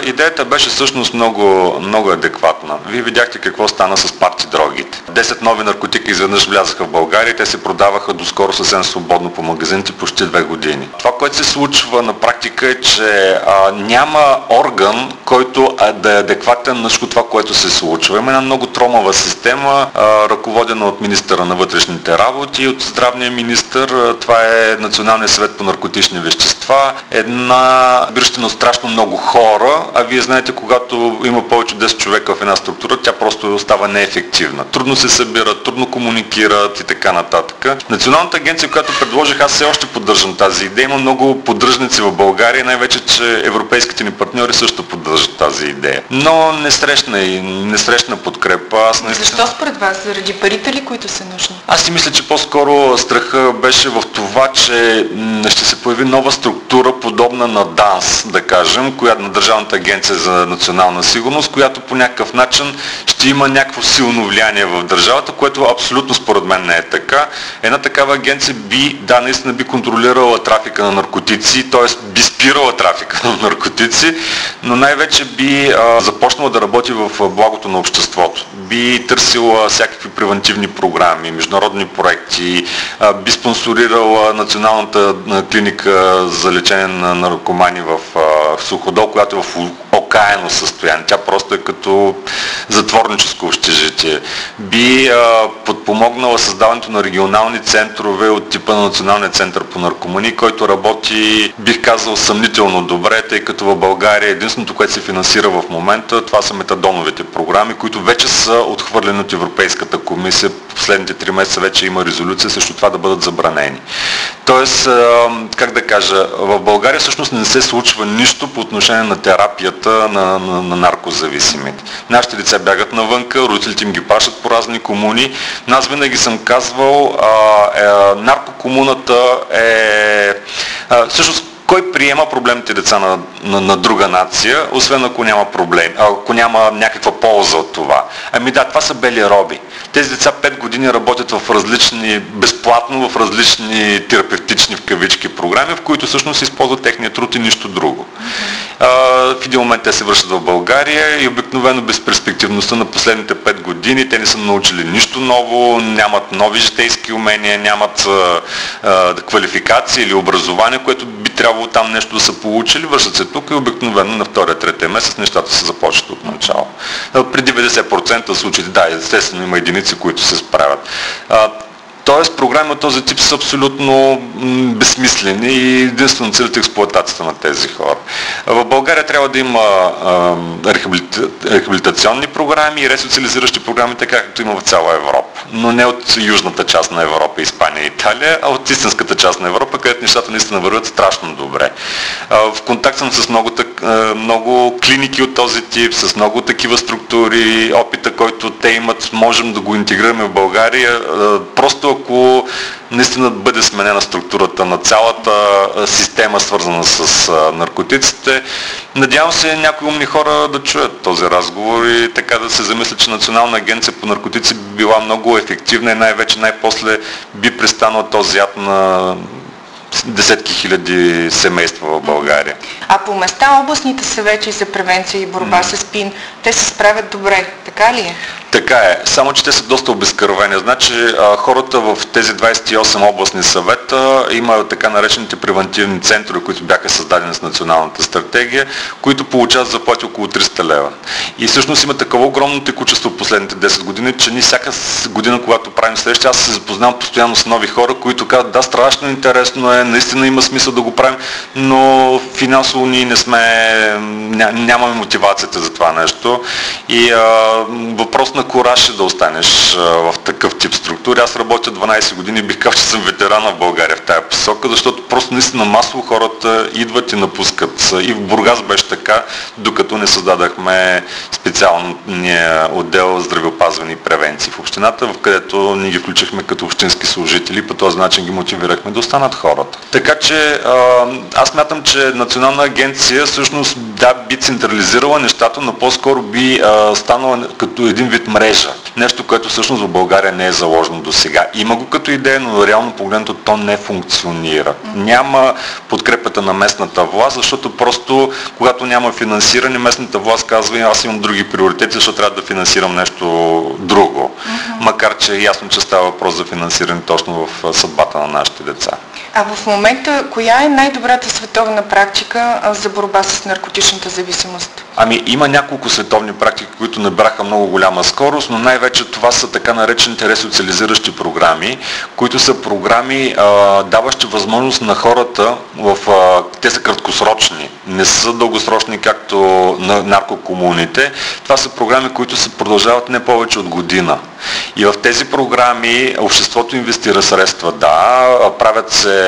идеята беше всъщност много адекватна. Вие видяхте какво стана с парти дрогите. 10 нови наркотика изведнъж влязаха в България и те се продаваха доскоро съвсем свободно по магазините почти 2 години. Това, което се случва на практика е, че няма орган, който да е адекватен на всичко това, което се случва. Има една много тромава система, ръководена от министъра на вътрешните работи и от здравния министър. Това е Националният съвет по наркотични вещества. Една бирщина от страшно много хора, а вие знаете, когато има повече от 10 човека в една структура, тя просто остава неефективна. Трудно се събират, трудно комуникират и така нататък. Националната агенция, която предложих, аз все още поддържам тази идея. Има много поддръжници в България, най-вече, че европейските ни партньори също поддържат тази идея. Но не срещна подкрепа. Защо според вас? Заради парите ли, които са нужни? Аз си мисля, че по-скоро страха беше в това, че ще се появи нова структура, подобна на ДАНС, да кажем, която на Държавната агенция за национална сигурност, която по някакъв начин ще има някакво силно влияние в държавата, което абсолютно според мен не е така. Една такава агенция наистина би контролирала трафика на наркотици, т.е. би спирала трафика на наркотици, но най-вече би започнала да работи в благото на обществото. Би търсила всякакви превентивни програми, международни проекти, би спонсорирала Националната клиника за лечение на наркомани в Суходол, която е в окаяно състояние. Тя просто е като затворническо общежитие. Би подпомогнала създаването на регионални центрове от типа на Националния център по наркомании, който работи, бих казал, съмнително добре, тъй като в България единственото, което се финансира в момента, това са метадоновите програми, които вече са отхвърлени от Европейската комисия. Последните 3 месеца вече има резолюция срещу това да бъдат забранени. Тоест, как да кажа, в България всъщност не се случва нищо по отношение на терапията на наркозависимите. Нашите деца бягат навънка, родителите им ги пашат по разни комуни. Аз винаги съм казвал, наркокомуната е... Всъщност, кой приема проблемните деца на друга нация, освен ако няма проблем, ако няма някаква полза от това? Това са бели роби. Тези деца 5 години работят безплатно в различни терапевтични в кавички програми, в които всъщност използват техния труд и нищо друго. В един момент те се връщат в България и обикновено безперспективността на последните 5 години, те не са научили нищо ново, нямат нови житейски умения, нямат квалификация или образование, което би трябвало там нещо да са получили, връщат се тук и обикновено на 2-3 месец нещата се започват от начало. При 90% от случаите, да, естествено има единици, които се справят. Тоест, програми от този тип са абсолютно безсмислени и единствено целят експлоатацията на тези хора. В България трябва да има рехабилитационни програми и ресоциализиращи програми, така както има в цяла Европа. Но не от южната част на Европа, Испания и Италия, а от истинската част на Европа, където нещата наистина вървят страшно добре. В контакт съм с много клиники от този тип, с много такива структури, опита, който те имат, можем да го интегрираме в България. Просто ако наистина бъде сменена структурата на цялата система, свързана с наркотиците, надявам се някои умни хора да чуят този разговор и така да се замислят, че Национална агенция по наркотици би била много ефективна и най-вече най-после би престанал този ад на десетки хиляди семейства в България. А по места областните съвети за превенция и борба с СПИН, те се справят добре, така ли е? Така е, само че те са доста обезкървени. Значи хората в тези 28 областни съвета има така наречените превентивни центрове, които бяха създадени с националната стратегия, които получават заплати около 300 лева. И всъщност има такова огромно текучество в последните 10 години, че ние всяка година, когато правим срещи, аз се запознавам постоянно с нови хора, които казват, да, страшно интересно е, наистина има смисъл да го правим, но финансово ние нямаме мотивацията за това нещо. И въпрос на кураж е да останеш в такъв тип структури. Аз работя 12 години и бих казал, че съм ветеран в България в тая посока, защото просто наистина масово хората идват и напускат. И в Бургас беше така, докато не създадахме специалния отдел здравеопазване и превенции в общината, в където ние ги включихме като общински служители и по този начин ги мотивирахме да останат хората. Така че аз смятам, че Национална агенция всъщност би централизирала нещата, но по-скоро би станала като един вид мрежа. нещо, което всъщност в България не е заложено до сега. Има го като идея, но реално погледнато то не функционира. Няма подкрепата на местната власт, защото просто когато няма финансиране, местната власт казва, аз имам други приоритети, защото трябва да финансирам нещо друго. Макар че е ясно, че става въпрос за финансиране точно в съдбата на нашите деца. А в момента, коя е най-добрата световна практика за борба с наркотичната зависимост? Има няколко световни практики, които набраха много голяма скорост, но най-вече това са така наречените ресоциализиращи програми, които са програми, даващи възможност на хората, те са краткосрочни, не са дългосрочни, както на наркокомуните. Това са програми, които се продължават не повече от година. И в тези програми обществото инвестира средства, правят се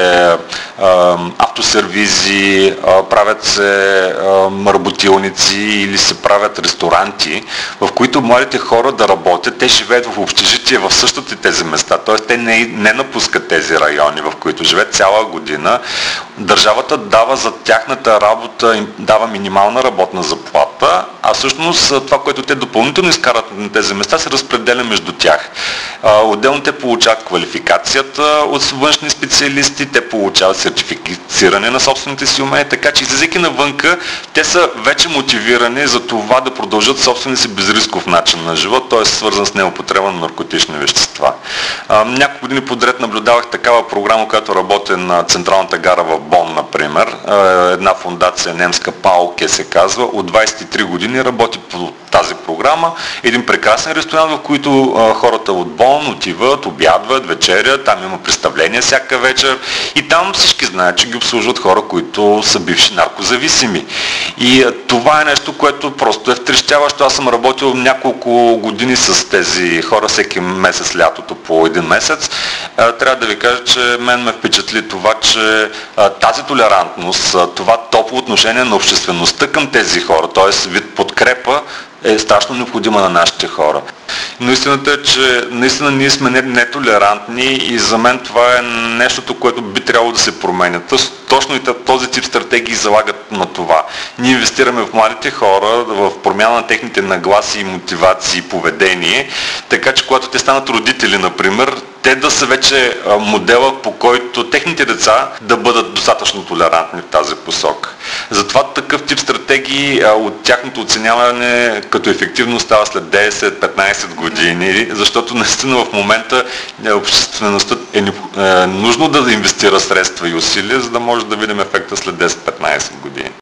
автосервизи, правят се работилници или се правят ресторанти, в които младите хора да работят, те живеят в общежитие в същите тези места, т.е. те не напускат тези райони, в които живеят цяла година. Държавата дава за тяхната работа, им дава минимална работна заплата, а всъщност това, което те допълнително изкарат на тези места, се разпределя между тях. Отделно те получават квалификацията от външни специалисти, те получават сертифициране на собствените си умения, така че излизайки навънка, те са вече мотивирани за това да продължат собствения си безрисков начин на живот, т.е. свързан с неупотреба на наркотични вещества. Няколко години подред наблюдавах такава програма, която работи на Централната гара в Бон, например. Една фондация немска, Пауке се казва, от 23 години работи по тази програма. Един прекрасен ресторант, в който хората от Бон отиват, обядват, вечерят, там има представления всяка вечер и там всички знаят, че ги обслужват хора, които са бивши наркозависими. И това е нещо, което просто е втрещяващо. Аз съм работил няколко години с тези хора, всеки месец лятото по един месец. Трябва да ви кажа, че мен ме впечатли това, че тази толерантност, това топло отношение на обществеността към тези хора, т.е. вид подкрепа, е страшно необходима на нашите хора. Но истината е, че наистина ние сме нетолерантни и за мен това е нещото, което би трябвало да се променя. Точно и този тип стратегии залагат на това. Ние инвестираме в младите хора, в промяна на техните нагласи, мотивации и поведение, така че когато те станат родители, например, те да са вече модела, по който техните деца да бъдат достатъчно толерантни в тази посока. Затова такъв тип стратегии от тяхното оценяване като ефективно става след 10-15 години, защото наистина в момента обществеността е нужно да инвестира средства и усилия, за да може да видим ефекта след 10-15 години.